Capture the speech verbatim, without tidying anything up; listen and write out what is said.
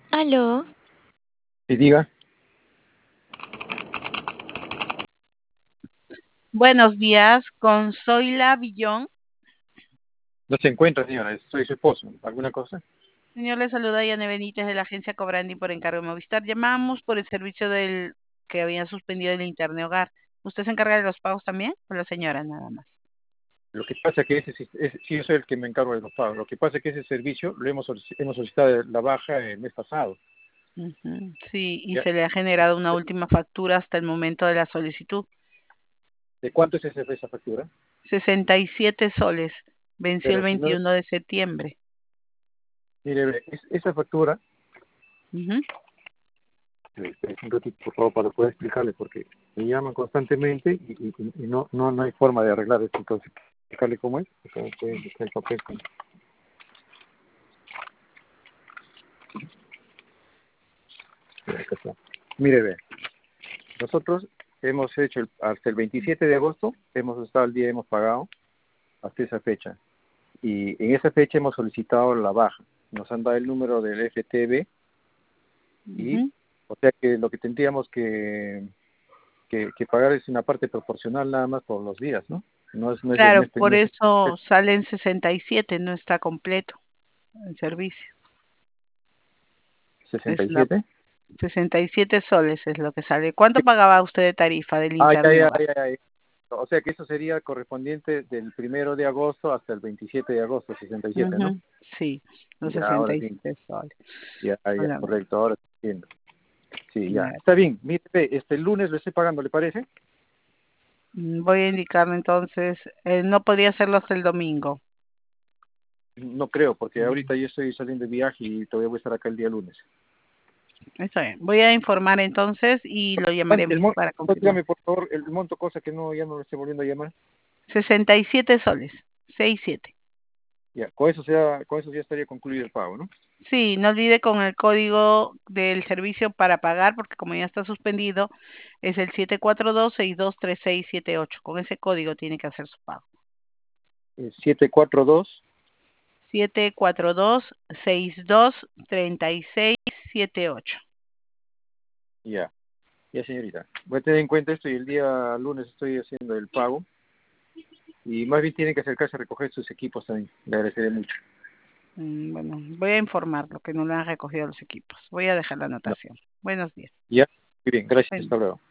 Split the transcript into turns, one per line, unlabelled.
Aló,
Y diga,
Buenos días, con Zoila Villón.
no se encuentra, señora, soy su esposo. ¿Alguna cosa?
Señor, le saluda Yane Benítez de la agencia Cobrandi por encargo de Movistar. Llamamos por el servicio del que habían suspendido el Internet Hogar. ¿Usted se encarga de los pagos también? O la señora nada más.
Lo que pasa es que ese, sis- es, sí, yo soy el que me encargo de los pagos. Lo que pasa es que ese servicio lo hemos, solici- hemos solicitado la baja el mes pasado.
Ujú, sí, y
¿Ya?
se le ha generado una última factura hasta el momento de la solicitud.
¿De cuánto es ese- esa factura?
sesenta y siete soles. Venció el
Pero si no,
veintiuno de septiembre.
mire, ve, es- esa factura,
Ujú.
eh, espere un ratito, por favor, para poder explicarle, porque me llaman constantemente y, y- y no, no, no hay forma de arreglar esto. Entonces, explicarle cómo es. Entonces, puede buscar el papel con- Acá está. Mire, ve, nosotros hemos hecho el- hasta el veintisiete de agosto, hemos estado al día, hemos pagado hasta esa fecha. Y en esa fecha hemos solicitado la baja. Nos han dado el número del F T V y,
Ujú.
o sea que lo que tendríamos que, que, que pagar es una parte proporcional nada más por los días, ¿no? No es, no es el
Claro,
mes,
por
mes
eso salen sesenta y siete, no está completo el servicio.
sesenta
Es
y
la
siete.
sesenta y siete soles es lo que sale. ¿Cuánto pagaba usted de tarifa del
Ah, ya,
Internet
ya,
Hogar?
ya, ya. O sea que eso sería correspondiente del primero de agosto hasta el veintisiete de agosto, sesenta y siete, ¿no?
Ujú, sí, los
Ya,
sesenta
ahora
y
sí.
siete soles.
Ya, ya,
Hola,
correcto, ahora entiendo. Sí, ya.
ya.
Está bien. Mire, ve, este lunes lo estoy pagando, ¿le parece?
Mm, Voy a indicarle entonces, eh, no podría hacerlo hasta el domingo.
No creo, porque
Mm,
ahorita yo estoy saliendo de viaje y todavía voy a estar acá el día lunes.
Está bien. Voy a informar entonces y lo
El
llamaremos
monto,
para confirmar.
dígame por favor, el monto, cosa que no, ya no lo estoy volviendo a llamar.
sesenta y siete soles, sesenta y siete.
Ya, con eso sea, con eso ya estaría concluido el pago, ¿no?
Sí, no olvide con el código del servicio para pagar, porque como ya está suspendido, es el siete cuatro dos, seis dos tres seis siete ocho. Con ese código tiene que hacer su pago.
Eh, siete cuatro dos.
siete cuatro dos, seis dos tres seis siete ocho.
Ya, ya señorita. Voy a tener en cuenta esto y el día lunes estoy haciendo el pago. Y más bien tienen que acercarse a recoger sus equipos también. Le agradeceré mucho.
Mm, Bueno, voy a informarlo que no le han recogido los equipos. Voy a dejar la
No.
anotación. Buenos días.
Ya, muy bien, gracias,
Bueno.
hasta luego.